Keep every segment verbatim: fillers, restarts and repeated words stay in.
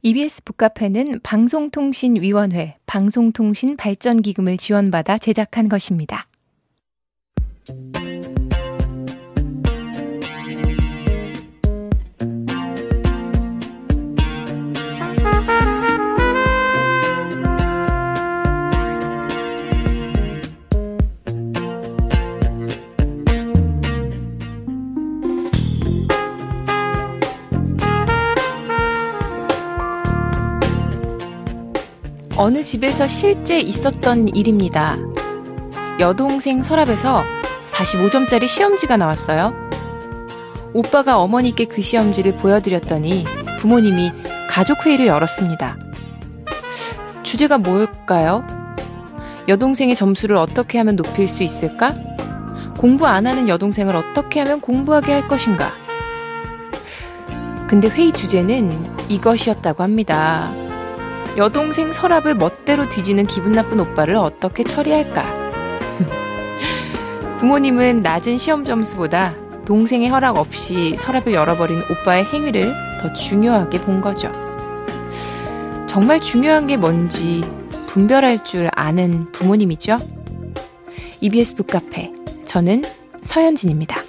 이비에스 북카페는 방송통신위원회 방송통신발전기금을 지원받아 제작한 것입니다. 어느 집에서 실제 있었던 일입니다. 여동생 서랍에서 사십오 점짜리 시험지가 나왔어요. 오빠가 어머니께 그 시험지를 보여드렸더니 부모님이 가족회의를 열었습니다. 주제가 뭘까요? 여동생의 점수를 어떻게 하면 높일 수 있을까? 공부 안 하는 여동생을 어떻게 하면 공부하게 할 것인가? 근데 회의 주제는 이것이었다고 합니다. 여동생 서랍을 멋대로 뒤지는 기분 나쁜 오빠를 어떻게 처리할까? 부모님은 낮은 시험 점수보다 동생의 허락 없이 서랍을 열어버린 오빠의 행위를 더 중요하게 본 거죠. 정말 중요한 게 뭔지 분별할 줄 아는 부모님이죠. 이비에스 북카페, 저는 서현진입니다.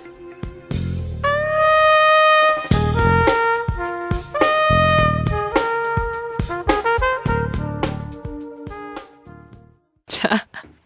자,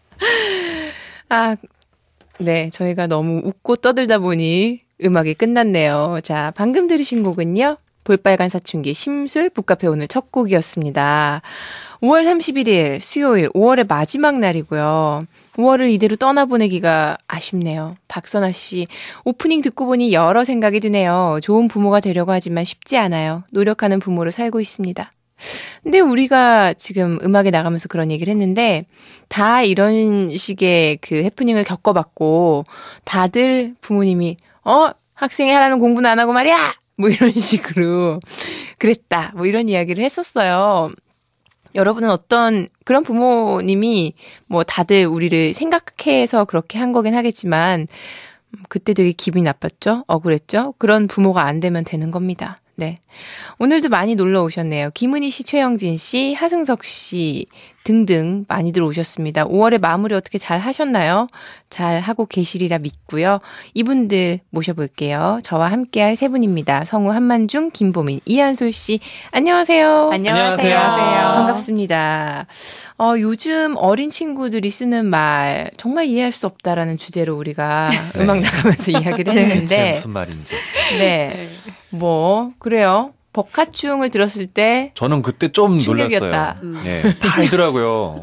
아, 네, 저희가 너무 웃고 떠들다 보니 음악이 끝났네요. 자, 방금 들으신 곡은요, 볼빨간 사춘기 심술 북카페 오늘 첫 곡이었습니다. 오월 삼십일일 수요일 오월의 마지막 날이고요. 오월을 이대로 떠나보내기가 아쉽네요. 박선아 씨, 오프닝 듣고 보니 여러 생각이 드네요. 좋은 부모가 되려고 하지만 쉽지 않아요. 노력하는 부모로 살고 있습니다. 근데 우리가 지금 음악에 나가면서 그런 얘기를 했는데 다 이런 식의 그 해프닝을 겪어봤고 다들 부모님이 어? 학생이 하라는 공부는 안 하고 말이야! 뭐 이런 식으로 그랬다. 뭐 이런 이야기를 했었어요. 여러분은 어떤 그런 부모님이 뭐 다들 우리를 생각해서 그렇게 한 거긴 하겠지만 그때 되게 기분이 나빴죠? 억울했죠? 그런 부모가 안 되면 되는 겁니다. 네. 오늘도 많이 놀러 오셨네요. 김은희 씨, 최영진 씨, 하승석 씨 등등 많이들 오셨습니다. 오월의 마무리 어떻게 잘 하셨나요? 잘 하고 계시리라 믿고요. 이분들 모셔볼게요. 저와 함께할 세 분입니다. 성우 한만중, 김보민, 이한솔 씨. 안녕하세요. 안녕하세요. 안녕하세요. 반갑습니다. 어, 요즘 어린 친구들이 쓰는 말 정말 이해할 수 없다라는 주제로 우리가 네. 음악 나가면서 이야기를 했는데 무슨 말인지. 네. 뭐 그래요. 버카충을 들었을 때 저는 그때 좀 충격이었다. 놀랐어요. 음. 네, 다 알더라고요.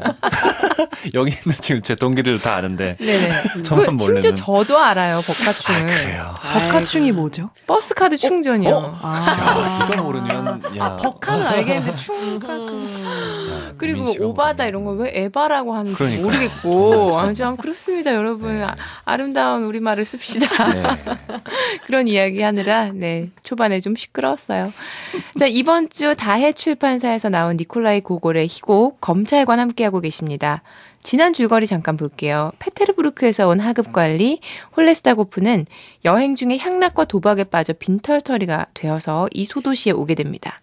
여기 있는 지금 제 동기들 다 아는데 네네. 저만 그, 모르는. 심지어 저도 알아요. 버카충을. 아, 그래요. 버카충이 뭐죠? 버스카드 충전이요. 어? 어? 아, 야, 이거 모르면 야. 아, 버카는 알겠는데 충까지. 그리고 오바다 이런 걸 왜 에바라고 하는지 그러니까요. 모르겠고 아, 참 그렇습니다. 여러분 네. 아름다운 우리말을 씁시다. 네. 그런 이야기 하느라 네 초반에 좀 시끄러웠어요. 자, 이번 주 다해 출판사에서 나온 니콜라이 고골의 희곡 검찰관 함께하고 계십니다. 지난 줄거리 잠깐 볼게요. 페테르부르크에서 온 하급관리 홀레스타고프는 여행 중에 향락과 도박에 빠져 빈털터리가 되어서 이 소도시에 오게 됩니다.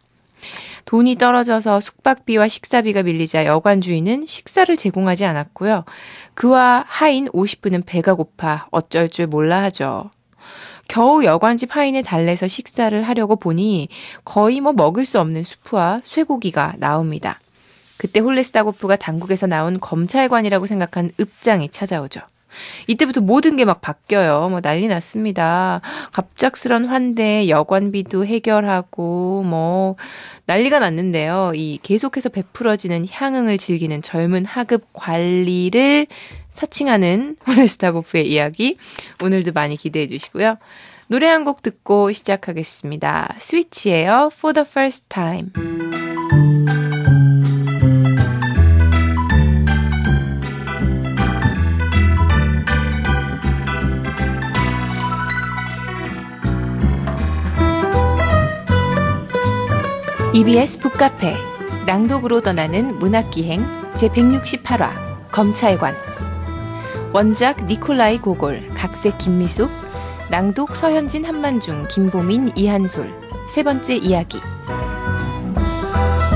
돈이 떨어져서 숙박비와 식사비가 밀리자 여관 주인은 식사를 제공하지 않았고요. 그와 하인 오십 분은 배가 고파 어쩔 줄 몰라 하죠. 겨우 여관집 하인을 달래서 식사를 하려고 보니 거의 뭐 먹을 수 없는 수프와 쇠고기가 나옵니다. 그때 홀레스타고프가 당국에서 나온 검찰관이라고 생각한 읍장이 찾아오죠. 이때부터 모든 게 막 바뀌어요. 뭐 난리 났습니다. 갑작스런 환대에 여관비도 해결하고 뭐 난리가 났는데요. 이 계속해서 베풀어지는 향응을 즐기는 젊은 하급 관리를 사칭하는 홀레스타고프의 이야기 오늘도 많이 기대해 주시고요. 노래 한 곡 듣고 시작하겠습니다. 스위치예요. For the first time. 이비에스 북카페 낭독으로 떠나는 문학기행 제백육십팔 화 검찰관 원작 니콜라이 고골 각색 김미숙 낭독 서현진 한만중 김보민 이한솔 세 번째 이야기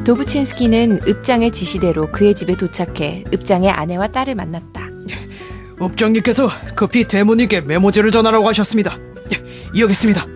도부친스키는 읍장의 지시대로 그의 집에 도착해 읍장의 아내와 딸을 만났다. 읍장님께서 급히 대모님께 메모지를 전하라고 하셨습니다. 여기 있습니다.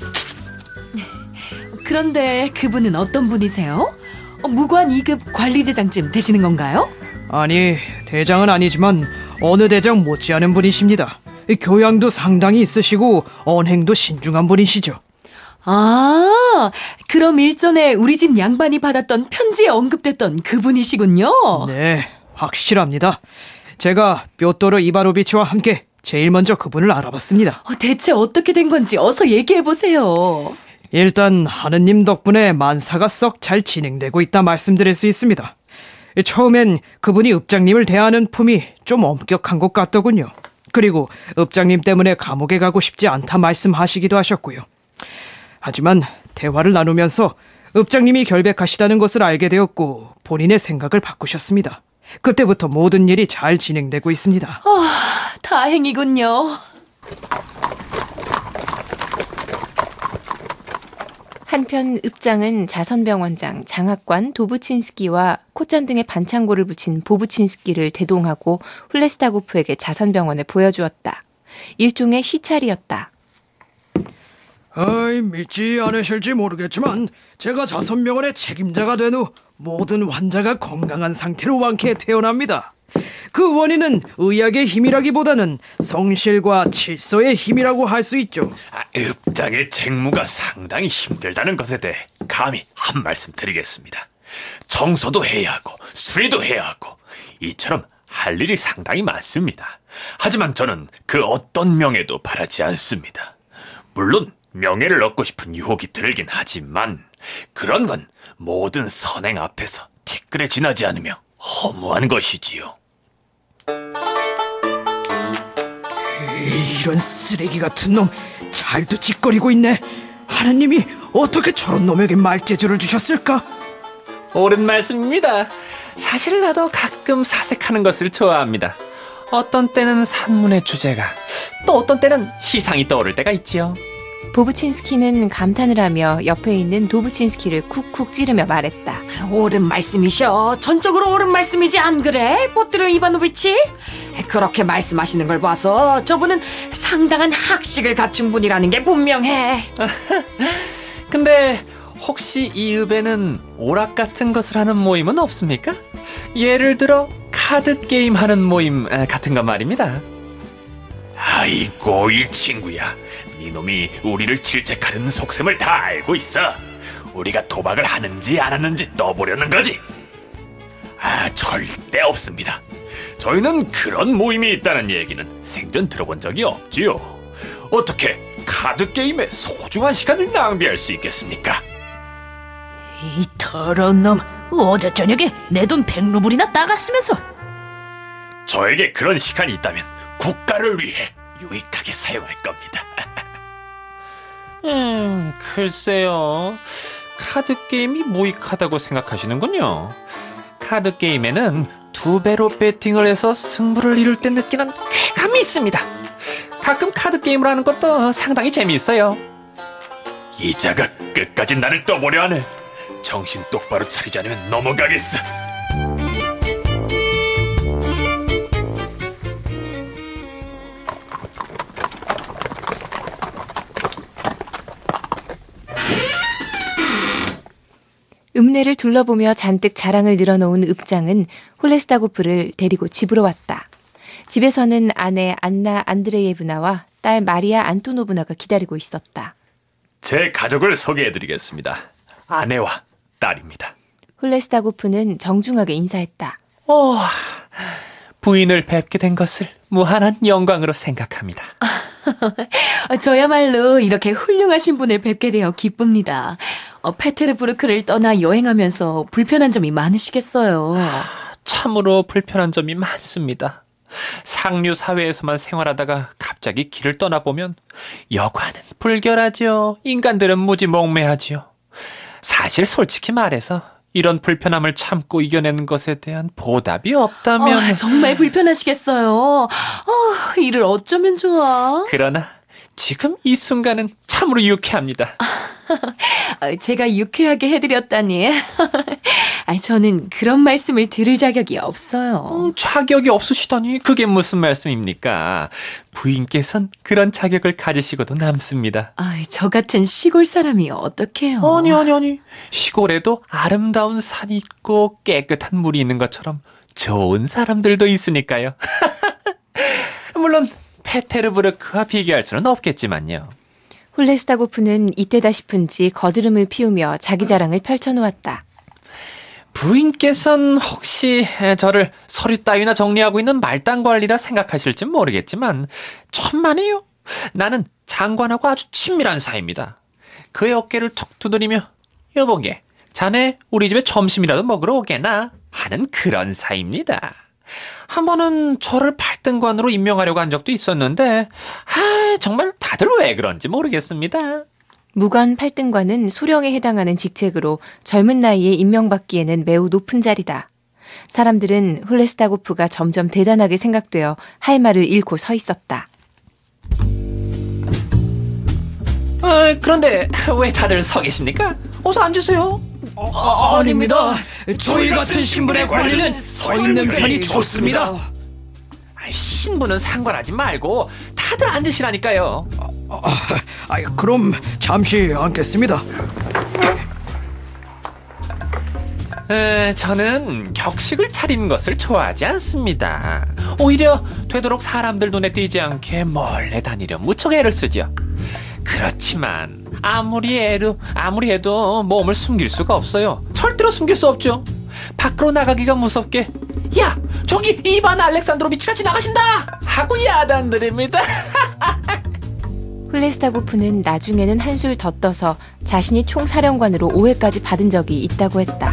그런데 그분은 어떤 분이세요? 어, 무관 이 급 관리대장쯤 되시는 건가요? 아니, 대장은 아니지만 어느 대장 못지않은 분이십니다. 교양도 상당히 있으시고 언행도 신중한 분이시죠. 아, 그럼 일전에 우리 집 양반이 받았던 편지에 언급됐던 그분이시군요. 네, 확실합니다. 제가 뾰또르 이바노비치와 함께 제일 먼저 그분을 알아봤습니다. 어, 대체 어떻게 된 건지 어서 얘기해보세요. 일단 하느님 덕분에 만사가 썩 잘 진행되고 있다 말씀드릴 수 있습니다. 처음엔 그분이 읍장님을 대하는 품이 좀 엄격한 것 같더군요. 그리고 읍장님 때문에 감옥에 가고 싶지 않다 말씀하시기도 하셨고요. 하지만 대화를 나누면서 읍장님이 결백하시다는 것을 알게 되었고 본인의 생각을 바꾸셨습니다. 그때부터 모든 일이 잘 진행되고 있습니다. 어, 다행이군요. 한편 읍장은 자선병원장, 장학관, 도부친스키와 콧잔 등의 반창고를 붙인 보부친스키를 대동하고 훌레스타고프에게 자선병원을 보여주었다. 일종의 시찰이었다. 아이, 믿지 않으실지 모르겠지만 제가 자선병원의 책임자가 된 후 모든 환자가 건강한 상태로 완쾌해 태어납니다. 그 원인은 의학의 힘이라기보다는 성실과 질서의 힘이라고 할 수 있죠. 아, 읍장의 책무가 상당히 힘들다는 것에 대해 감히 한 말씀 드리겠습니다. 청소도 해야 하고 수리도 해야 하고 이처럼 할 일이 상당히 많습니다. 하지만 저는 그 어떤 명예도 바라지 않습니다. 물론 명예를 얻고 싶은 유혹이 들긴 하지만 그런 건 모든 선행 앞에서 티끌에 지나지 않으며 허무한 것이지요. 이런 쓰레기 같은 놈, 잘도 짓거리고 있네. 하느님이 어떻게 저런 놈에게 말재주를 주셨을까? 옳은 말씀입니다. 사실 나도 가끔 사색하는 것을 좋아합니다. 어떤 때는 산문의 주제가, 또 어떤 때는 시상이 떠오를 때가 있지요. 보부친스키는 감탄을 하며 옆에 있는 도부친스키를 쿡쿡 찌르며 말했다. 옳은 말씀이셔. 전적으로 옳은 말씀이지 안 그래? 뽀뜨르 이바노비치? 그렇게 말씀하시는 걸 봐서 저분은 상당한 학식을 갖춘 분이라는 게 분명해. 근데 혹시 이 읍에는 오락 같은 것을 하는 모임은 없습니까? 예를 들어 카드 게임 하는 모임 같은 것 말입니다. 아이고, 이 친구야, 니놈이 우리를 질책하려는 속셈을 다 알고 있어. 우리가 도박을 하는지 안 하는지 떠보려는 거지. 아, 절대 없습니다. 저희는 그런 모임이 있다는 얘기는 생전 들어본 적이 없지요. 어떻게 카드 게임에 소중한 시간을 낭비할 수 있겠습니까? 이 더러운 놈, 어제 저녁에 내 돈 백 루블이나 따갔으면서. 저에게 그런 시간이 있다면 국가를 위해 유익하게 사용할 겁니다. 음, 글쎄요. 카드 게임이 무익하다고 생각하시는군요. 카드 게임에는 두 배로 배팅을 해서 승부를 이룰 때 느끼는 쾌감이 있습니다. 가끔 카드 게임을 하는 것도 상당히 재미있어요. 이자가 끝까지 나를 떠보려 하네. 정신 똑바로 차리지 않으면 넘어가겠어. 읍내를 둘러보며 잔뜩 자랑을 늘어놓은 읍장은 홀레스타고프를 데리고 집으로 왔다. 집에서는 아내 안나 안드레예브나와 딸 마리아 안토노브나가 기다리고 있었다. 제 가족을 소개해드리겠습니다. 아내와 딸입니다. 홀레스타고프는 정중하게 인사했다. 오, 부인을 뵙게 된 것을 무한한 영광으로 생각합니다. 저야말로 이렇게 훌륭하신 분을 뵙게 되어 기쁩니다. 어, 페테르부르크를 떠나 여행하면서 불편한 점이 많으시겠어요. 참으로 불편한 점이 많습니다. 상류 사회에서만 생활하다가 갑자기 길을 떠나보면 여과는 불결하죠. 인간들은 무지 목매하죠. 사실 솔직히 말해서 이런 불편함을 참고 이겨내는 것에 대한 보답이 없다면 어, 정말 불편하시겠어요. 어, 이를 어쩌면 좋아. 그러나 지금 이 순간은 참으로 유쾌합니다. 제가 유쾌하게 해드렸다니. 아, 저는 그런 말씀을 들을 자격이 없어요. 음, 자격이 없으시다니 그게 무슨 말씀입니까? 부인께선 그런 자격을 가지시고도 남습니다. 아, 저 같은 시골 사람이 어떡해요? 아니 아니 아니 시골에도 아름다운 산이 있고 깨끗한 물이 있는 것처럼 좋은 사람들도 있으니까요. 물론 페테르부르크와 비교할 수는 없겠지만요. 훌레스타고프는 이때다 싶은지 거드름을 피우며 자기 자랑을 펼쳐놓았다. 부인께서는 혹시 저를 서류 따위나 정리하고 있는 말단 관리라 생각하실지 모르겠지만 천만에요. 나는 장관하고 아주 친밀한 사이입니다. 그의 어깨를 툭 두드리며 여보게 자네 우리 집에 점심이라도 먹으러 오게나 하는 그런 사이입니다. 한 번은 저를 팔등관으로 임명하려고 한 적도 있었는데 아, 정말 다들 왜 그런지 모르겠습니다. 무관 팔등관은 소령에 해당하는 직책으로 젊은 나이에 임명받기에는 매우 높은 자리다. 사람들은 훌레스타고프가 점점 대단하게 생각되어 할 말을 잃고 서 있었다. 어, 그런데 왜 다들 서 계십니까? 어서 앉으세요. 아, 아닙니다. 저희 같은 신분의 관리는 서 있는 편이 좋습니다. 아이, 신분은 상관하지 말고 다들 앉으시라니까요. 아, 아, 그럼 잠시 앉겠습니다. 에, 저는 격식을 차리는 것을 좋아하지 않습니다. 오히려 되도록 사람들 눈에 띄지 않게 몰래 다니려 무척 애를 쓰죠. 그렇지만 아무리 애로 아무리 해도 몸을 숨길 수가 없어요. 절대로 숨길 수 없죠. 밖으로 나가기가 무섭게 야 저기 이반 알렉산드로비치가 지나가신다 하고 야단드립니다. 훌레스타고프는 나중에는 한술 더 떠서 자신이 총사령관으로 오해까지 받은 적이 있다고 했다.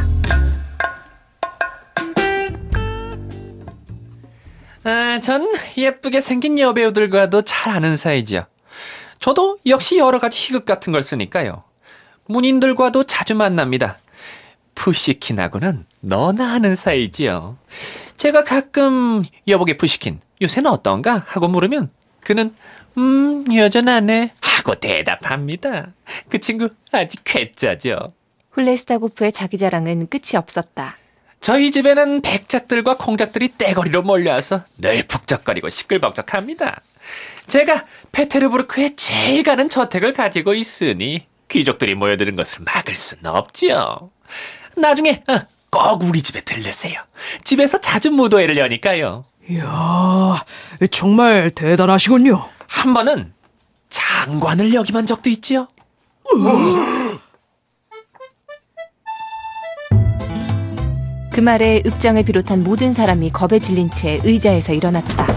아, 전 예쁘게 생긴 여배우들과도 잘 아는 사이죠. 저도 역시 여러 가지 희극 같은 걸 쓰니까요. 문인들과도 자주 만납니다. 푸시킨하고는 너나 하는 사이지요. 제가 가끔 여보게 푸시킨 요새는 어떤가 하고 물으면 그는 음 여전하네 하고 대답합니다. 그 친구 아주 괴짜죠. 훌레스타고프의 자기 자랑은 끝이 없었다. 저희 집에는 백작들과 공작들이 떼거리로 몰려와서 늘 북적거리고 시끌벅적합니다. 제가 페테르부르크에 제일 가는 저택을 가지고 있으니 귀족들이 모여드는 것을 막을 수는 없지요. 나중에 꼭 우리 집에 들르세요. 집에서 자주 무도회를 여니까요. 이야, 정말 대단하시군요. 한 번은 장관을 역임한 적도 있지요. 그 말에 읍장을 비롯한 모든 사람이 겁에 질린 채 의자에서 일어났다.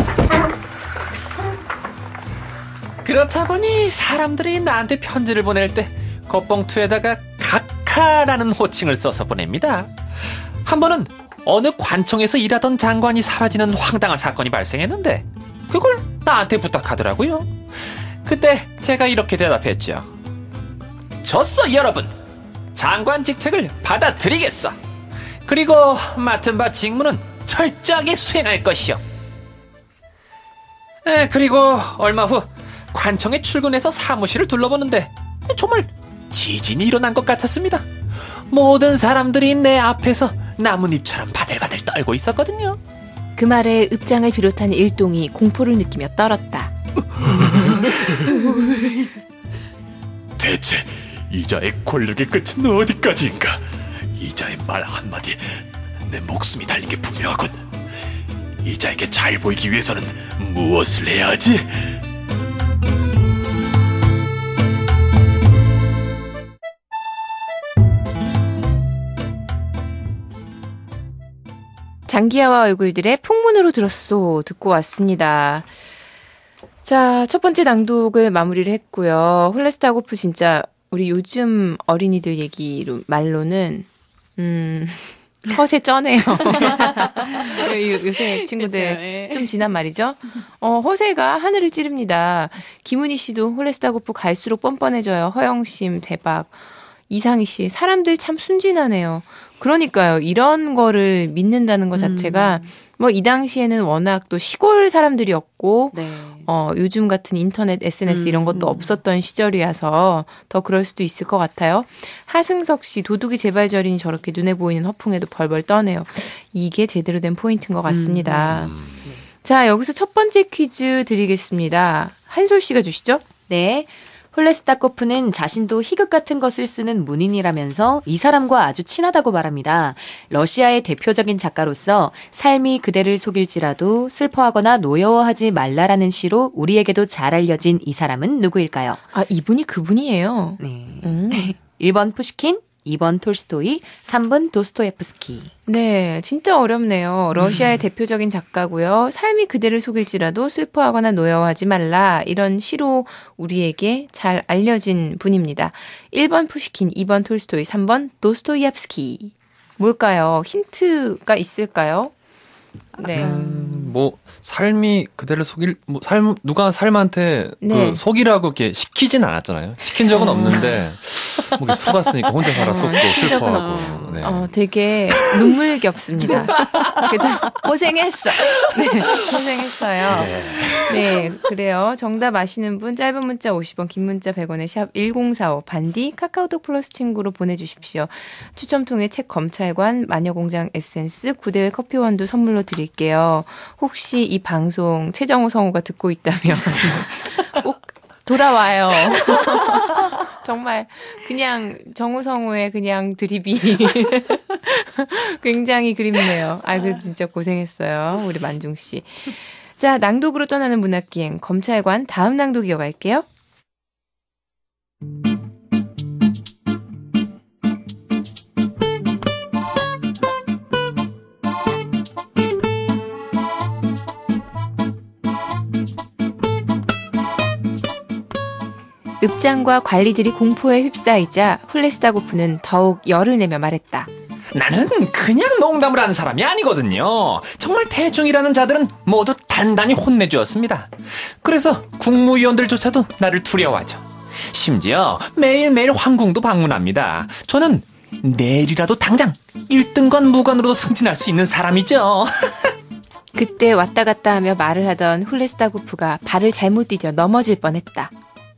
그렇다 보니 사람들이 나한테 편지를 보낼 때 겉봉투에다가 각하라는 호칭을 써서 보냅니다. 한 번은 어느 관청에서 일하던 장관이 사라지는 황당한 사건이 발생했는데 그걸 나한테 부탁하더라고요. 그때 제가 이렇게 대답했죠. 좋소 여러분, 장관 직책을 받아들이겠어. 그리고 맡은 바 직무는 철저하게 수행할 것이요. 에, 그리고 얼마 후 관청에 출근해서 사무실을 둘러보는데 정말 지진이 일어난 것 같았습니다. 모든 사람들이 내 앞에서 나뭇잎처럼 바들바들 떨고 있었거든요. 그 말에 읍장을 비롯한 일동이 공포를 느끼며 떨었다. 대체 이자의 권력의 끝은 어디까지인가? 이자의 말 한마디에 내 목숨이 달린 게 분명하군. 이자에게 잘 보이기 위해서는 무엇을 해야 하지? 장기하와 얼굴들의 풍문으로 들었소 듣고 왔습니다. 자, 첫 번째 낭독을 마무리를 했고요. 훌레스타고프 진짜 우리 요즘 어린이들 얘기로 말로는 음 허세 쩌네요. 요새 친구들 그쵸, 예. 좀 지난 말이죠. 어, 허세가 하늘을 찌릅니다. 김은희 씨도 훌레스타고프 갈수록 뻔뻔해져요. 허영심 대박. 이상희 씨 사람들 참 순진하네요. 그러니까요. 이런 거를 믿는다는 것 자체가 음. 뭐 이 당시에는 워낙 또 시골 사람들이었고 네. 어, 요즘 같은 인터넷, 에스엔에스 음. 이런 것도 없었던 시절이라서 더 그럴 수도 있을 것 같아요. 하승석 씨, 도둑이 제발저리니 저렇게 눈에 보이는 허풍에도 벌벌 떠네요. 이게 제대로 된 포인트인 것 같습니다. 음. 자, 여기서 첫 번째 퀴즈 드리겠습니다. 한솔 씨가 주시죠? 네. 홀레스타코프는 자신도 희극 같은 것을 쓰는 문인이라면서 이 사람과 아주 친하다고 말합니다. 러시아의 대표적인 작가로서 삶이 그대를 속일지라도 슬퍼하거나 노여워하지 말라라는 시로 우리에게도 잘 알려진 이 사람은 누구일까요? 아, 이분이 그분이에요. 네. 음. 일 번 푸시킨, 이 번 톨스토이, 삼 번 도스토옙스키. 네, 진짜 어렵네요. 러시아의 음. 대표적인 작가고요. 삶이 그대를 속일지라도 슬퍼하거나 노여워하지 말라. 이런 시로 우리에게 잘 알려진 분입니다. 일 번 푸시킨, 이 번 톨스토이, 삼 번 도스토옙스키. 뭘까요? 힌트가 있을까요? 네. 음, 뭐 삶이 그대를 속일 뭐 삶 누가 삶한테 네. 그 속이라고 이렇게 시키진 않았잖아요. 시킨 적은 없는데 뭐 속았으니까 혼자 살아 속고 슬퍼하고. 네. 어, 되게 눈물겹습니다. 그래도 고생했어. 네, 고생했어요. 네. 네, 그래요. 정답 아시는 분 짧은 문자 오십 원, 긴 문자 백 원에 샵 일공사오 반디 카카오톡 플러스 친구로 보내주십시오. 추첨 통해 책 검찰관, 마녀공장 에센스, 구대회 커피원두 선물로 드릴게요. 혹시 이 방송 최정우 성우가 듣고 있다면 꼭 돌아와요. 정말 그냥 정우성우의 그냥 드립이 굉장히 그립네요. 아, 그래도 진짜 고생했어요. 우리 만중 씨. 자, 낭독으로 떠나는 문학기행 검찰관 다음 낭독 이어갈게요. 읍장과 관리들이 공포에 휩싸이자 훌레스타고프는 더욱 열을 내며 말했다. 나는 그냥 농담을 하는 사람이 아니거든요. 정말 대중이라는 자들은 모두 단단히 혼내주었습니다. 그래서 국무위원들조차도 나를 두려워하죠. 심지어 매일매일 황궁도 방문합니다. 저는 내일이라도 당장 일 등관 무관으로도 승진할 수 있는 사람이죠. 그때 왔다 갔다 하며 말을 하던 훌레스타고프가 발을 잘못 디뎌 넘어질 뻔했다.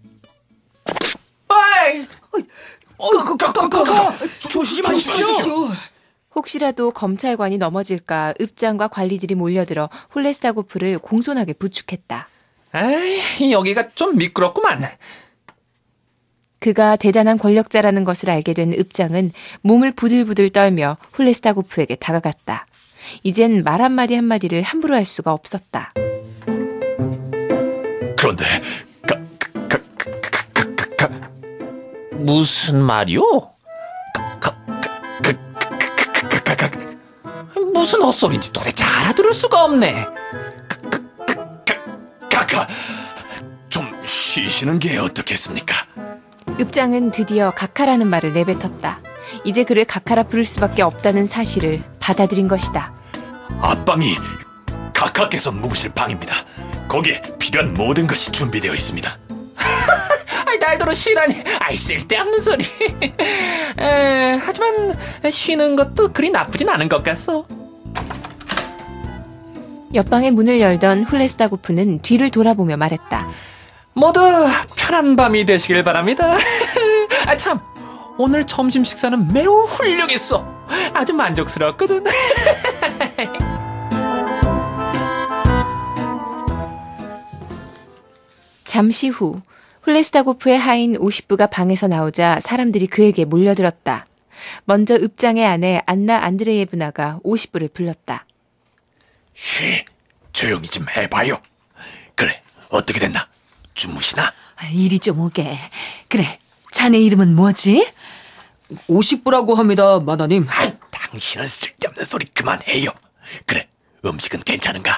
어, 그, 그, 그, 그, 그, 조심하십시오. 혹시라도 검찰관이 넘어질까 읍장과 관리들이 몰려들어 홀레스타고프를 공손하게 부축했다. 에이, 여기가 좀 미끄럽구만. 그가 대단한 권력자라는 것을 알게 된 읍장은 몸을 부들부들 떨며 홀레스타고프에게 다가갔다. 이젠 말 한마디 한마디를 함부로 할 수가 없었다. 그런데 가, 가, 가, 가, 가, 가, 무슨 말이요? 가, 가, 가, 가, 가, 가, 가, 가, 무슨 헛소리인지 도대체 알아들을 수가 없네. 가, 가, 가, 가, 가, 좀 쉬시는 게 어떻겠습니까? 읍장은 드디어 각하라는 말을 내뱉었다. 이제 그를 각하라 부를 수밖에 없다는 사실을 받아들인 것이다. 앞방이 각하께서 묵으실 방입니다. 거기에 필요한 모든 것이 준비되어 있습니다. 아이, 날더러 쉬라니. 아이, 쓸데없는 소리. 에, 하지만 쉬는 것도 그리 나쁘진 않은 것 같소. 옆방의 문을 열던 훌레스타고프는 뒤를 돌아보며 말했다. 모두 편한 밤이 되시길 바랍니다. 아, 참, 오늘 점심 식사는 매우 훌륭했어. 아주 만족스러웠거든. 잠시 후 훌레스타고프의 하인 오십 부가 방에서 나오자 사람들이 그에게 몰려들었다. 먼저 읍장의 아내 안나 안드레예브나가 오십 부를 불렀다. 쉬, 조용히 좀 해봐요. 그래, 어떻게 됐나? 주무시나? 이리 좀 오게. 그래, 자네 이름은 뭐지? 오십 부라고 합니다, 마다님. 아, 당신은 쓸데없는 소리 그만해요. 그래, 음식은 괜찮은가?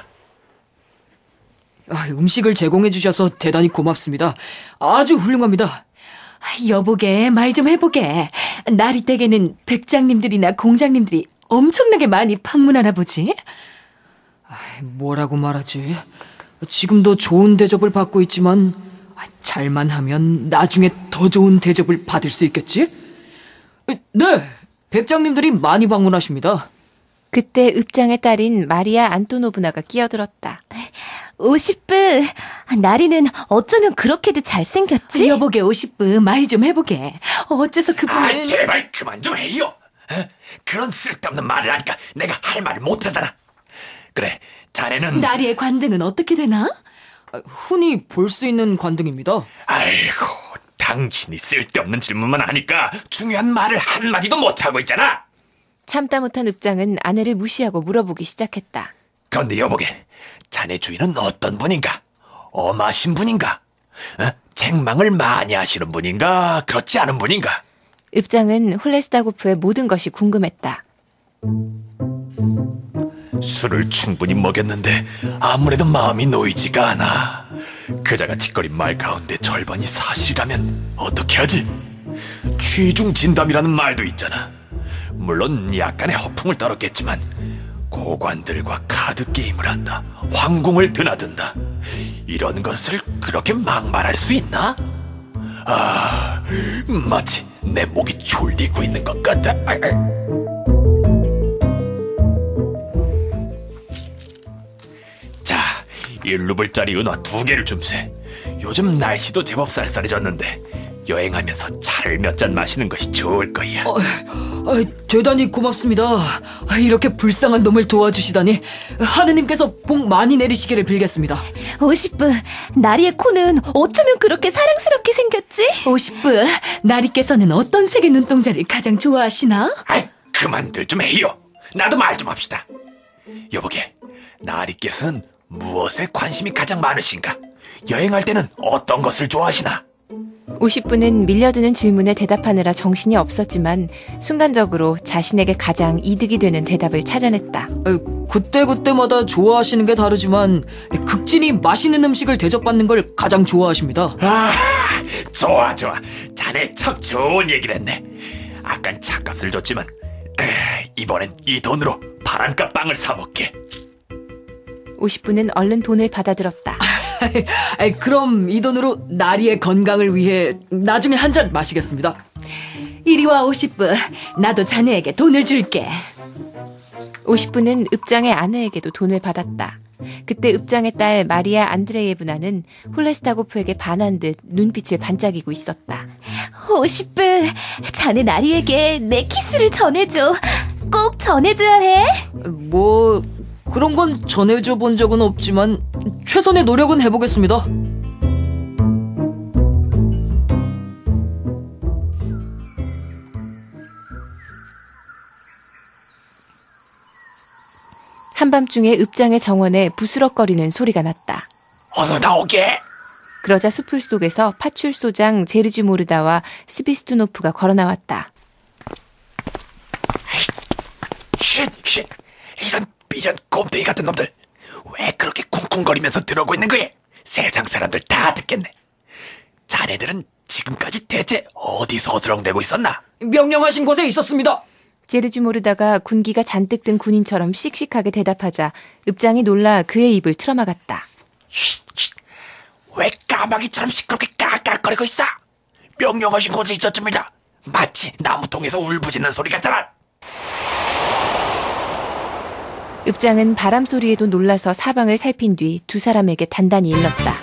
아, 음식을 제공해 주셔서 대단히 고맙습니다. 아주 훌륭합니다. 여보게, 말 좀 해보게. 날이 댁에는 백장님들이나 공장님들이 엄청나게 많이 방문하나 보지? 아, 뭐라고 말하지? 지금도 좋은 대접을 받고 있지만 잘만 하면 나중에 더 좋은 대접을 받을 수 있겠지? 네, 백장님들이 많이 방문하십니다. 그때 읍장의 딸인 마리아 안토노브나가 끼어들었다. 오십 분, 나리는 어쩌면 그렇게도 잘생겼지? 여보게 오십 분 말 좀 해보게. 어째서 그분은... 아, 제발 그만 좀 해요. 어? 그런 쓸데없는 말을 하니까 내가 할 말을 못하잖아. 그래, 자네는... 나리의 관등은 어떻게 되나? 흔히 볼 수 있는 관등입니다. 아이고, 당신이 쓸데없는 질문만 하니까 중요한 말을 한마디도 못하고 있잖아. 참다 못한 읍장은 아내를 무시하고 물어보기 시작했다. 그런데 여보게, 자네 주인은 어떤 분인가? 엄하신 분인가? 어? 책망을 많이 하시는 분인가? 그렇지 않은 분인가? 읍장은 홀레스타고프의 모든 것이 궁금했다. 술을 충분히 먹였는데 아무래도 마음이 놓이지가 않아. 그자가 짓거린 말 가운데 절반이 사실이라면 어떻게 하지? 취중 진담이라는 말도 있잖아. 물론 약간의 허풍을 떨었겠지만 고관들과 카드 게임을 한다. 황궁을 드나든다. 이런 것을 그렇게 막말할 수 있나? 아, 마치 내 목이 졸리고 있는 것 같아. 자, 일 루블짜리 은화 두 개를 줌세. 요즘 날씨도 제법 쌀쌀해졌는데 여행하면서 차를 몇 잔 마시는 것이 좋을 거야. 어, 어, 대단히 고맙습니다. 이렇게 불쌍한 놈을 도와주시다니 하느님께서 복 많이 내리시기를 빌겠습니다. 오십 분, 나리의 코는 어쩌면 그렇게 사랑스럽게 생겼지? 오십 분, 나리께서는 어떤 색의 눈동자를 가장 좋아하시나? 아이, 그만들 좀 해요. 나도 말 좀 합시다. 여보게, 나리께서는 무엇에 관심이 가장 많으신가? 여행할 때는 어떤 것을 좋아하시나? 오십 분은 밀려드는 질문에 대답하느라 정신이 없었지만 순간적으로 자신에게 가장 이득이 되는 대답을 찾아냈다. 그때그때마다 좋아하시는 게 다르지만 극진히 맛있는 음식을 대접받는 걸 가장 좋아하십니다. 아, 좋아 좋아. 자네 참 좋은 얘기를 했네. 아깐 차값을 줬지만 에, 이번엔 이 돈으로 바람값 빵을 사먹게. 오십 분은 얼른 돈을 받아들었다. 그럼 이 돈으로 나리의 건강을 위해 나중에 한 잔 마시겠습니다. 이리 와 오십 분, 나도 자네에게 돈을 줄게. 오십 분은 읍장의 아내에게도 돈을 받았다. 그때 읍장의 딸 마리아 안드레예브나는 홀레스타고프에게 반한 듯 눈빛을 반짝이고 있었다. 오십 분, 자네 나리에게 내 키스를 전해줘. 꼭 전해줘야 해. 뭐... 그런 건 전해줘 본 적은 없지만 최선의 노력은 해보겠습니다. 한밤중에 읍장의 정원에 부스럭거리는 소리가 났다. 어서 나오게. 그러자 숲을 속에서 파출소장 제르주 모르다와 스비스투노프가 걸어나왔다. 쉿, 쉿. 이런 이런 곰탱이 같은 놈들 왜 그렇게 쿵쿵거리면서 들어오고 있는 거야? 세상 사람들 다 듣겠네. 자네들은 지금까지 대체 어디서 어스렁대고 있었나? 명령하신 곳에 있었습니다. 제르주 모르다가 군기가 잔뜩 든 군인처럼 씩씩하게 대답하자 읍장이 놀라 그의 입을 틀어막았다. 쉿, 쉿. 왜 까마귀처럼 시끄럽게 깍깍거리고 있어? 명령하신 곳에 있었습니다. 마치 나무통에서 울부짖는 소리 같잖아. 읍장은 바람 소리에도 놀라서 사방을 살핀 뒤 두 사람에게 단단히 일렀다.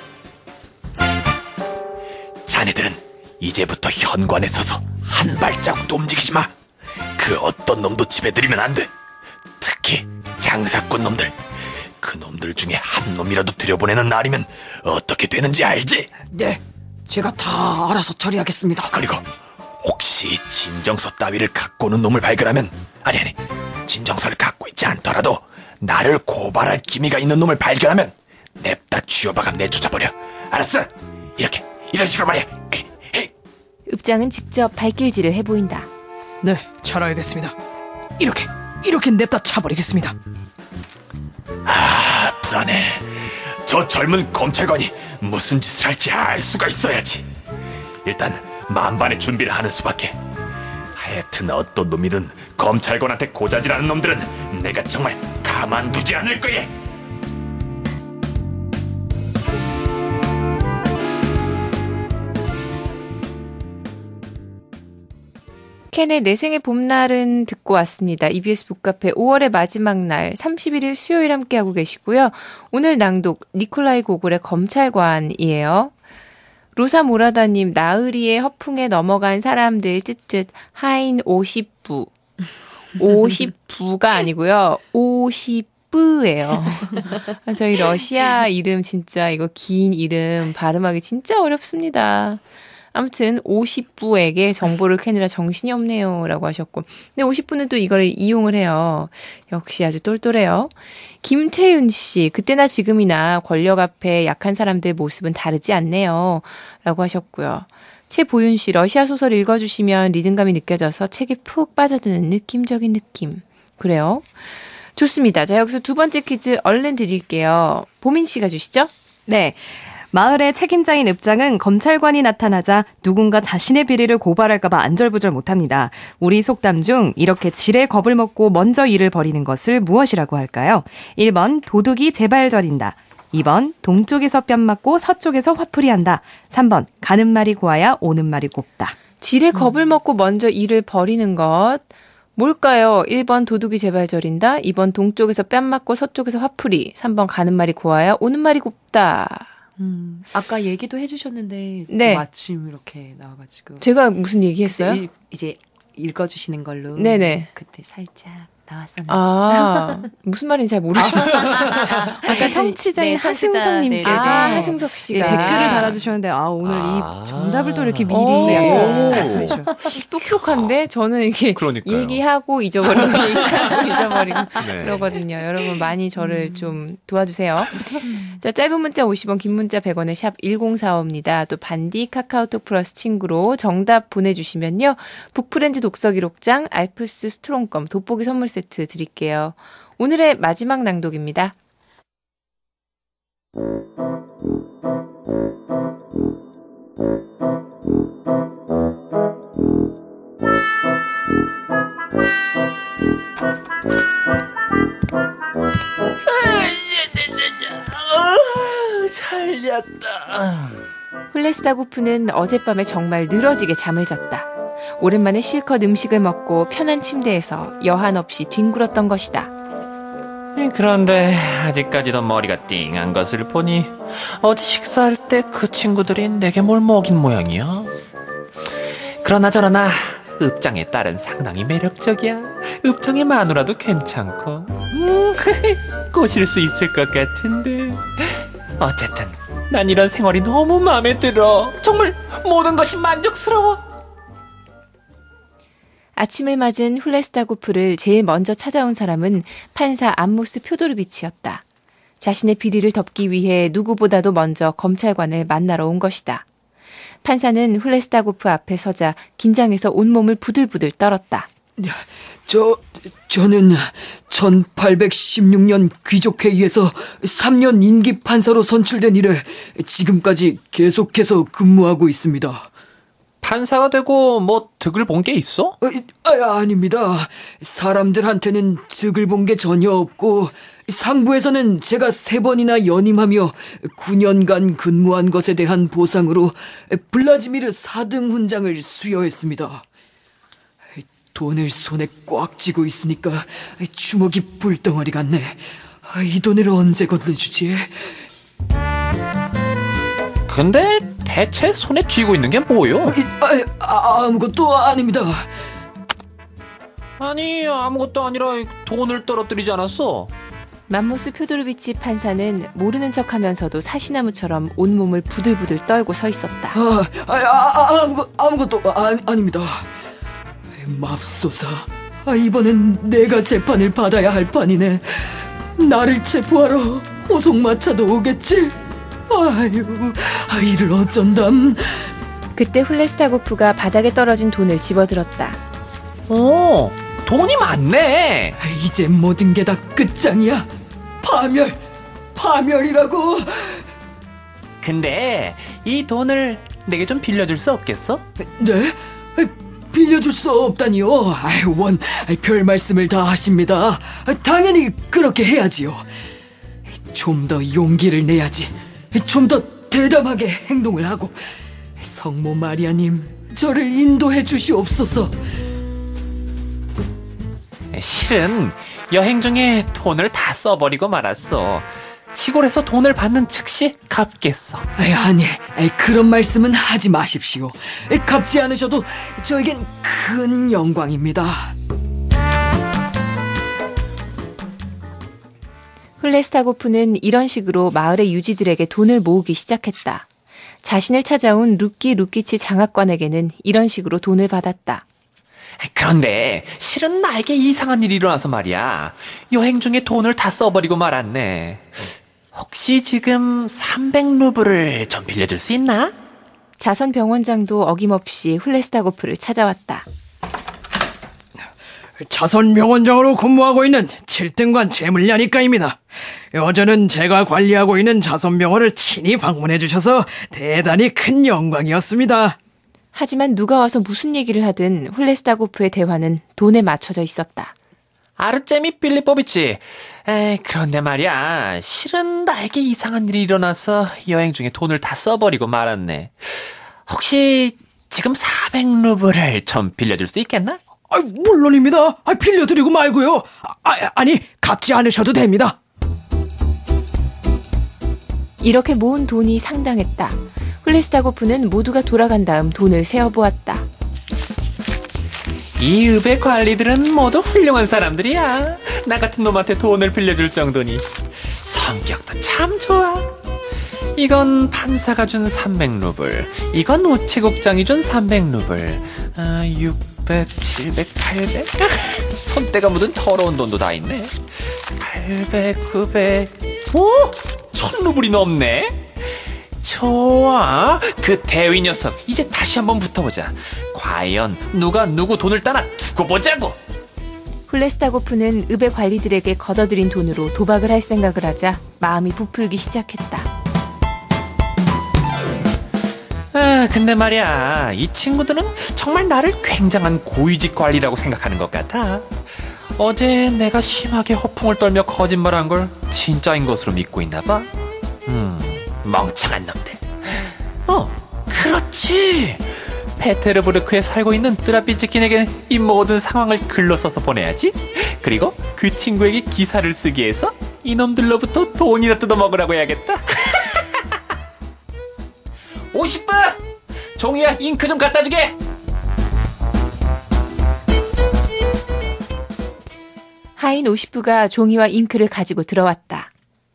자네들은 이제부터 현관에 서서 한 발자국도 움직이지 마. 그 어떤 놈도 집에 들이면 안 돼. 특히 장사꾼 놈들. 그 놈들 중에 한 놈이라도 들여보내는 날이면 어떻게 되는지 알지? 네, 제가 다 알아서 처리하겠습니다. 그리고 혹시 진정서 따위를 갖고 오는 놈을 발견하면, 아니 아니 진정서를 갖고 있지 않더라도 나를 고발할 기미가 있는 놈을 발견하면 냅다 쥐어박아 내쫓아버려. 알았어? 이렇게 이런 식으로 말이야. 읍장은 직접 발길질을 해보인다. 네, 잘 알겠습니다. 이렇게 이렇게 냅다 차버리겠습니다. 아, 불안해. 저 젊은 검찰관이 무슨 짓을 할지 알 수가 있어야지. 일단 만반의 준비를 하는 수밖에. 하여튼 어떤 놈이든 검찰관한테 고자질하는 놈들은 내가 정말 가만두지 않을 거야. 캔의 내 생의 봄날은 듣고 왔습니다. 이비에스 북카페 오월의 마지막 날 삼십일 일 수요일 함께하고 계시고요. 오늘 낭독 니콜라이 고골의 검찰관이에요. 로사모라다님, 나으리의 허풍에 넘어간 사람들 쯧쯧 하인 오십 부. 오십 부가 아니고요. 오십 부예요. 저희 러시아 이름 진짜 이거 긴 이름 발음하기 진짜 어렵습니다. 아무튼 오십 부에게 정보를 캐느라 정신이 없네요 라고 하셨고, 근데 오십 부는 또 이거를 이용을 해요. 역시 아주 똘똘해요. 김태윤 씨, 그때나 지금이나 권력 앞에 약한 사람들의 모습은 다르지 않네요 라고 하셨고요. 최보윤 씨, 러시아 소설 읽어주시면 리듬감이 느껴져서 책에 푹 빠져드는 느낌적인 느낌. 그래요? 좋습니다. 자, 여기서 두 번째 퀴즈 얼른 드릴게요. 보민 씨가 주시죠? 네. 마을의 책임자인 읍장은 검찰관이 나타나자 누군가 자신의 비리를 고발할까봐 안절부절 못합니다. 우리 속담 중 이렇게 지레 겁을 먹고 먼저 일을 벌이는 것을 무엇이라고 할까요? 일 번 도둑이 제발 저린다. 이 번 동쪽에서 뺨 맞고 서쪽에서 화풀이 한다. 삼 번 가는 말이 고와야 오는 말이 곱다. 지레 겁을 먹고 먼저 일을 벌이는 것 뭘까요? 일 번 도둑이 제발 저린다. 이 번 동쪽에서 뺨 맞고 서쪽에서 화풀이. 삼 번 가는 말이 고와야 오는 말이 곱다. 음, 아까 얘기도 해주셨는데 네. 마침 이렇게 나와가지고 제가 무슨 얘기했어요? 일, 이제 읽어주시는 걸로 네네. 그때 살짝 나왔었는데 아 무슨 말인지 잘 모르겠어요. 아까 청취자인 네, 하승선님께서 네. 아, 하승석 씨가 예, 댓글을 달아주셨는데 아 오늘 아. 이 정답을 또 이렇게 미리 오. 말씀해 주셨어요. 똑똑한데 저는 이렇게 그러니까요. 얘기하고 잊어버리고 얘기하고 잊어버리고 네. 그러거든요. 여러분 많이 저를 좀 도와주세요. 자, 짧은 문자 오십 원, 긴 문자 백 원에 샵 일공사오입니다. 또 반디 카카오톡 플러스 친구로 정답 보내주시면요. 북프렌즈 독서기록장, 알프스 스트롱껌, 돋보기 선물 세트 드릴게요. 오늘의 마지막 낭독입니다. 잘 잤다. 훌레스다고프는 어젯밤에 정말 늘어지게 잠을 잤다. 오랜만에 실컷 음식을 먹고 편한 침대에서 여한 없이 뒹굴었던 것이다. 그런데 아직까지도 머리가 띵한 것을 보니 어제 식사할 때 그 친구들이 내게 뭘 먹인 모양이야. 그러나 저러나 읍장의 딸은 상당히 매력적이야. 읍장의 마누라도 괜찮고 음, 꼬실 수 있을 것 같은데. 어쨌든 난 이런 생활이 너무 마음에 들어. 정말 모든 것이 만족스러워. 아침을 맞은 훌레스다고프를 제일 먼저 찾아온 사람은 판사 암무스 표도르비치였다. 자신의 비리를 덮기 위해 누구보다도 먼저 검찰관을 만나러 온 것이다. 판사는 훌레스다고프 앞에 서자 긴장해서 온몸을 부들부들 떨었다. 저, 저는 천팔백십육 년 귀족회의에서 삼 년 임기 판사로 선출된 이래 지금까지 계속해서 근무하고 있습니다. 판사가 되고 뭐 득을 본 게 있어? 어, 아, 아닙니다. 사람들한테는 득을 본 게 전혀 없고 상부에서는 제가 세 번이나 연임하며 구 년간 근무한 것에 대한 보상으로 블라지미르 사 등 훈장을 수여했습니다. 돈을 손에 꽉 쥐고 있으니까 주먹이 불덩어리 같네. 이 돈을 언제 건네주지? 근데 대체 손에 쥐고 있는 게 뭐요? 아, 아, 아무것도 아닙니다. 아니 아무것도 아니라 돈을 떨어뜨리지 않았어? 맘모스 표도르비치 판사는 모르는 척하면서도 사시나무처럼 온몸을 부들부들 떨고 서 있었다. 아, 아, 아, 아무, 아무것도 아, 아닙니다. 맙소사, 아, 이번엔 내가 재판을 받아야 할 판이네. 나를 체포하러 호송마차도 오겠지? 아유, 아, 이를 어쩐담. 그때 훌레스타고프가 바닥에 떨어진 돈을 집어들었다. 오, 돈이 많네. 이제 모든 게 다 끝장이야. 파멸, 파멸이라고. 근데 이 돈을 내게 좀 빌려줄 수 없겠어? 네? 빌려줄 수 없다니요? 아유, 원, 별 말씀을 다 하십니다. 당연히 그렇게 해야지요. 좀 더 용기를 내야지. 좀 더 대담하게 행동을 하고. 성모 마리아님, 저를 인도해 주시옵소서. 실은 여행 중에 돈을 다 써버리고 말았어. 시골에서 돈을 받는 즉시 갚겠어. 아이, 아니, 아이, 그런 말씀은 하지 마십시오. 갚지 않으셔도 저에겐 큰 영광입니다. 훌레스타고프는 이런 식으로 마을의 유지들에게 돈을 모으기 시작했다. 자신을 찾아온 루키 루키치 장학관에게는 이런 식으로 돈을 받았다. 그런데 실은 나에게 이상한 일이 일어나서 말이야. 여행 중에 돈을 다 써버리고 말았네. 혹시 지금 삼백 루블을 좀 빌려줄 수 있나? 자선 병원장도 어김없이 훌레스타고프를 찾아왔다. 자선 병원장으로 근무하고 있는 칠 등관 재물야니까입니다. 어제는 제가 관리하고 있는 자선병원을 친히 방문해 주셔서 대단히 큰 영광이었습니다. 하지만 누가 와서 무슨 얘기를 하든 훌레스타고프의 대화는 돈에 맞춰져 있었다. 아르제미 필리포비치, 에이, 그런데 말이야, 실은 나에게 이상한 일이 일어나서 여행 중에 돈을 다 써버리고 말았네. 혹시 지금 사백 루블을 좀 빌려줄 수 있겠나? 아, 물론입니다. 아, 빌려드리고 말고요. 아, 아니, 갚지 않으셔도 됩니다. 이렇게 모은 돈이 상당했다. 훌레스타고프는 모두가 돌아간 다음 돈을 세어보았다. 이 읍의 관리들은 모두 훌륭한 사람들이야. 나 같은 놈한테 돈을 빌려줄 정도니. 성격도 참 좋아. 이건 판사가 준 삼백 루블, 이건 우체국장이 준 삼백 루블, 아, 육백, 칠백, 팔백. 손때가 묻은 더러운 돈도 다 있네. 팔백, 구백. 오, 천 루블이 넘네. 좋아, 그 대위 녀석 이제 다시 한번 붙어보자. 과연 누가 누구 돈을 따나 두고 보자고. 훌레스타고프는 읍의 관리들에게 걷어들인 돈으로 도박을 할 생각을 하자 마음이 부풀기 시작했다. 아, 근데 말이야, 이 친구들은 정말 나를 굉장한 고위직 관리라고 생각하는 것 같아. 어제 내가 심하게 허풍을 떨며 거짓말한 걸 진짜인 것으로 믿고 있나 봐. 음, 멍청한 놈들. 어, 그렇지. 페테르부르크에 살고 있는 뜨라삐치킨에게 이 모든 상황을 글로 써서 보내야지. 그리고 그 친구에게 기사를 쓰기 위해서 이놈들로부터 돈이나 뜯어먹으라고 해야겠다. 오십 분! 종이야, 잉크 좀 갖다 주게! 하인 오십 부가 종이와 잉크를 가지고 들어왔다.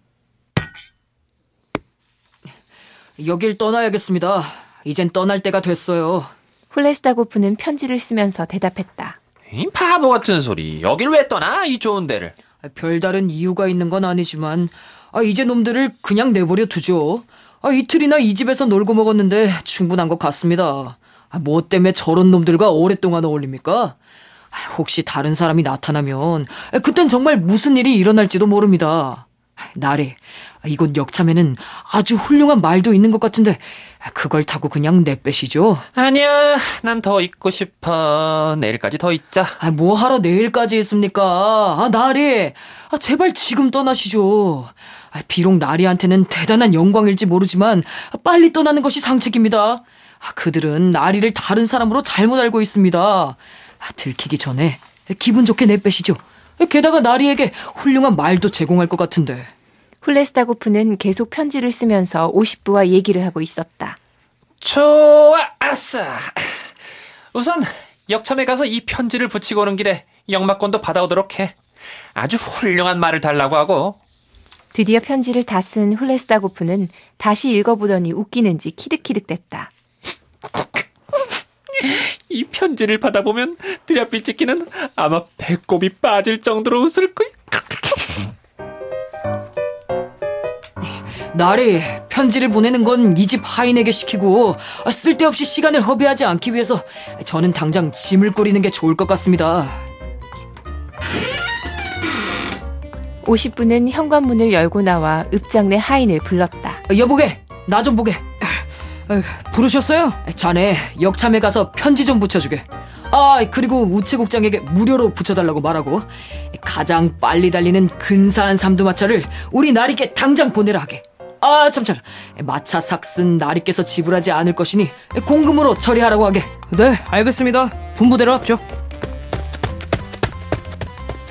여길 떠나야겠습니다. 이젠 떠날 때가 됐어요. 훌레스타고프는 편지를 쓰면서 대답했다. 이 바보 같은 소리. 여길 왜 떠나? 이 좋은 데를. 별다른 이유가 있는 건 아니지만 아, 이제 놈들을 그냥 내버려 두죠. 아, 이틀이나 이 집에서 놀고 먹었는데 충분한 것 같습니다. 아, 뭐 때문에 저런 놈들과 오랫동안 어울립니까? 아, 혹시 다른 사람이 나타나면 아, 그땐 정말 무슨 일이 일어날지도 모릅니다. 아, 나래, 아, 이곳 역참에는 아주 훌륭한 말도 있는 것 같은데 아, 그걸 타고 그냥 내빼시죠? 아니야, 난 더 있고 싶어. 내일까지 더 있자. 아, 뭐 하러 내일까지 있습니까? 아, 나래, 아, 제발 지금 떠나시죠. 비록 나리한테는 대단한 영광일지 모르지만 빨리 떠나는 것이 상책입니다. 그들은 나리를 다른 사람으로 잘못 알고 있습니다. 들키기 전에 기분 좋게 내빼시죠. 게다가 나리에게 훌륭한 말도 제공할 것 같은데. 훌레스타고프는 계속 편지를 쓰면서 오십 부와 얘기를 하고 있었다. 좋아, 알았어. 우선 역참에 가서 이 편지를 붙이고 오는 길에 영마권도 받아오도록 해. 아주 훌륭한 말을 달라고 하고. 드디어 편지를 다 쓴 훌레스타고프는 다시 읽어보더니 웃기는지 키득키득댔다. 이 편지를 받아보면 뜨랴삐치키는 아마 배꼽이 빠질 정도로 웃을 거야. 나리, 편지를 보내는 건 이 집 하인에게 시키고 쓸데없이 시간을 허비하지 않기 위해서 저는 당장 짐을 꾸리는 게 좋을 것 같습니다. 오십 부는 현관문을 열고 나와 읍장내 하인을 불렀다. 여보게, 나 좀 보게. 부르셨어요? 자네 역참에 가서 편지 좀 붙여주게. 아, 그리고 우체국장에게 무료로 붙여달라고 말하고 가장 빨리 달리는 근사한 삼두마차를 우리 나리께 당장 보내라 하게. 아, 참참, 마차 삭슨 나리께서 지불하지 않을 것이니 공금으로 처리하라고 하게. 네, 알겠습니다. 분부대로 합죠.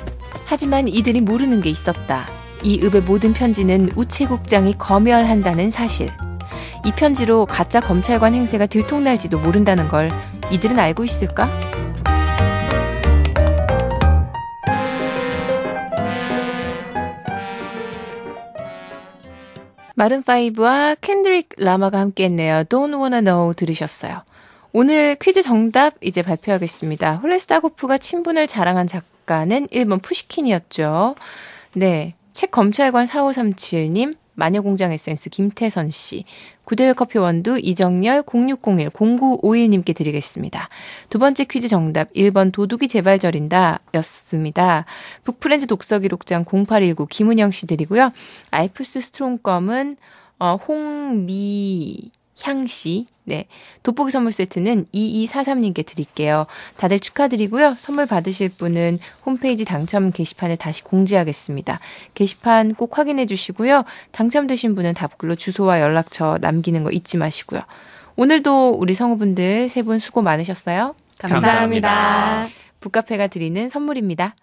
하지만 이들이 모르는 게 있었다. 이 읍의 모든 편지는 우체국장이 검열한다는 사실. 이 편지로 가짜 검찰관 행세가 들통날지도 모른다는 걸 이들은 알고 있을까? 마룬파이브와 켄드릭 라마가 함께했네요. Don't Wanna Know 들으셨어요. 오늘 퀴즈 정답 이제 발표하겠습니다. 홀레스 다고프가 친분을 자랑한 작가는 일 번 푸시킨이었죠. 네, 책 검찰관 사오삼칠님, 마녀공장 에센스 김태선 씨, 구대회 커피 원두 이정열 공육공일 공구오일님께 드리겠습니다. 두 번째 퀴즈 정답 일 번 도둑이 제발 저린다 였습니다. 북프렌즈 독서기록장 공팔일구 김은영 씨 드리고요. 알프스 스트롱껌은 어, 홍미향 씨, 네, 돋보기 선물 세트는 이이사삼님께 드릴게요. 다들 축하드리고요. 선물 받으실 분은 홈페이지 당첨 게시판에 다시 공지하겠습니다. 게시판 꼭 확인해 주시고요. 당첨되신 분은 답글로 주소와 연락처 남기는 거 잊지 마시고요. 오늘도 우리 성우분들 세 분 수고 많으셨어요. 감사합니다. 감사합니다. 북카페가 드리는 선물입니다.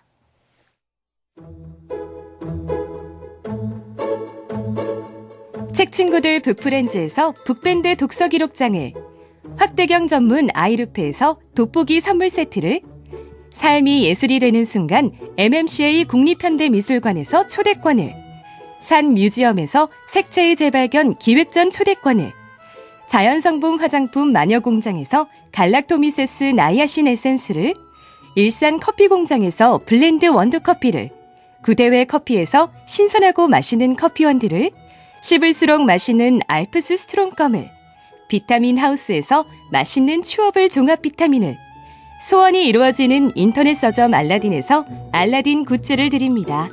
책 친구들 북프렌즈에서 북밴드 독서 기록장을, 확대경 전문 아이루페에서 돋보기 선물 세트를, 삶이 예술이 되는 순간 엠엠씨에이 국립현대미술관에서 초대권을, 산 뮤지엄에서 색채의 재발견 기획전 초대권을, 자연성분 화장품 마녀공장에서 갈락토미세스 나이아신 에센스를, 일산 커피공장에서 블렌드 원두커피를, 구대회 커피에서 신선하고 맛있는 커피원들을, 씹을수록 맛있는 알프스 스트롱껌을, 비타민 하우스에서 맛있는 추어블 종합 비타민을, 소원이 이루어지는 인터넷 서점 알라딘에서 알라딘 굿즈를 드립니다.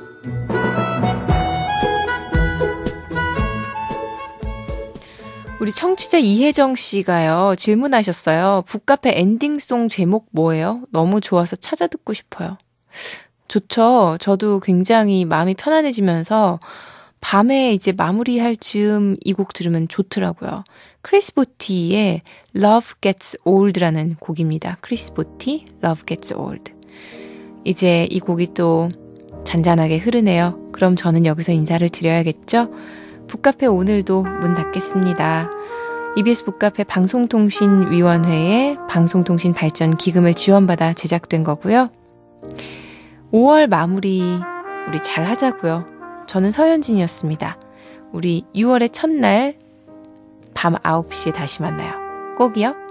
우리 청취자 이혜정 씨가요, 질문하셨어요. 북카페 엔딩송 제목 뭐예요? 너무 좋아서 찾아 듣고 싶어요. 좋죠. 저도 굉장히 마음이 편안해지면서 밤에 이제 마무리할 즈음 이 곡 들으면 좋더라고요. 크리스 보티의 Love Gets Old라는 곡입니다. 크리스 보티, Love Gets Old. 이제 이 곡이 또 잔잔하게 흐르네요. 그럼 저는 여기서 인사를 드려야겠죠? 북카페 오늘도 문 닫겠습니다. 이비에스 북카페 방송통신위원회의 방송통신 발전 기금을 지원받아 제작된 거고요. 오월 마무리 우리 잘 하자고요. 저는 서현진이었습니다. 우리 유월의 첫날 밤 아홉 시에 다시 만나요. 꼭이요.